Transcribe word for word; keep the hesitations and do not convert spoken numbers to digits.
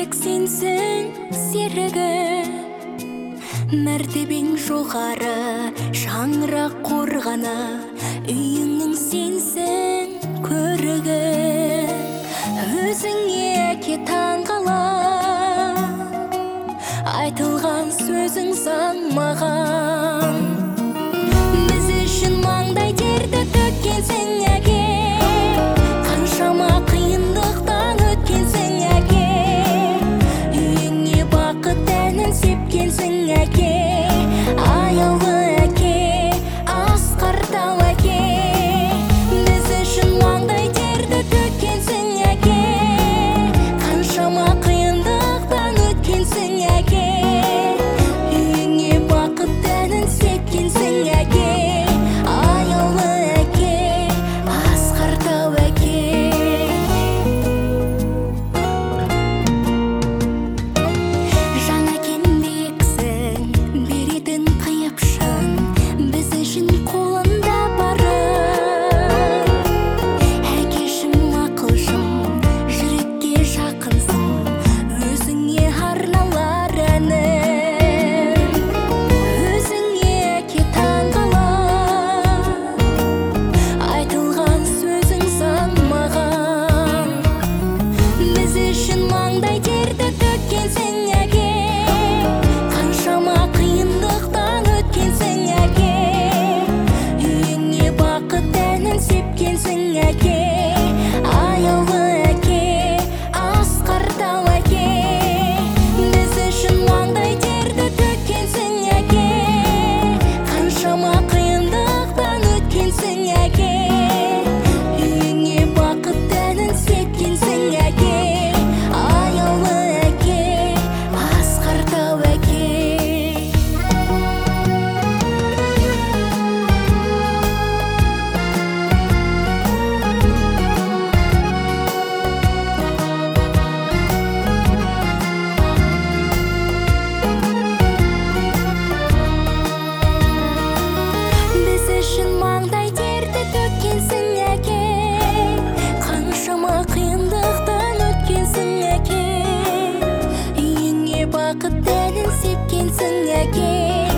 тек сенсің серігі, мәртебең жоғары шаңырақ қорғаны, үйіңнің сенсің көрігі. Өзіңе ке таңғала, айтылған сөзің заң маған. Біз үшін маңдай терді төккенсің әке, қаншама қиындықтан өткенсің әке. Үйіңе бақыт әнін сепкенсің әке, аяулы әке, асқар-тау әке. Біз үшін маңдай терді төккенсің әке, қаншама қиындықтан өткенсің әке. Үйіңе бақыт әнін сепкенсің әке, аяулы әке, асқар-тау әке. Жаңа кенбексің, беретін қиыпшын, біз үшін қолында бары. Әкешім, ақылшым, жүрекке жақынсың, өзіңе арналар әнім. Өзіңе ке таңғала, айтылған сөзің заң маған. Біз үшін маңдай терді төккенсің әке, қаншама қиындықтан өткенсің әке. Үйіңе бақыт әнін сепкенсің әке, аяулы әке, асқар-тау әке. Біз үшін маңдай терді төккенсің әке, қаншама қиындықтан өткенсің әке. Үйіңе бақыт әнін сепкенсің әке, аяулы әке, асқар-тау әке. Біз үшін маңдай терді төккенсің әке, қаншама қиындықтан өткенсің әке. Үйіңе бақыт әнін сепкенсің әке,